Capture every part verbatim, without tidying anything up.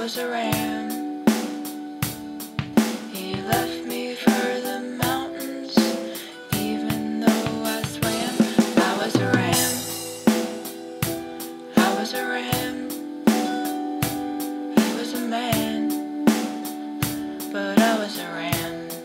was a ram. He left me for the mountains, even though I swam. I was a ram. I was a ram. He was a man, but I was a ram.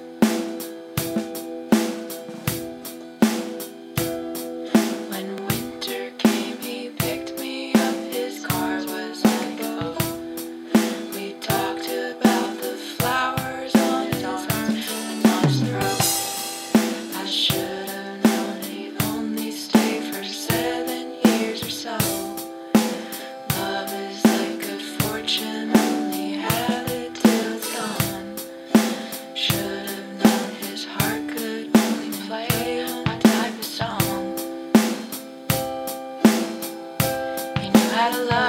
When winter came, he picked me up. His car was like a boat. We talked about the flowers on his arms and on his throat. I should have known he'd only stay for seven years or so. Love is like good fortune, only have it till it's gone. Should have known his heart could only play one type of song. He knew how to love.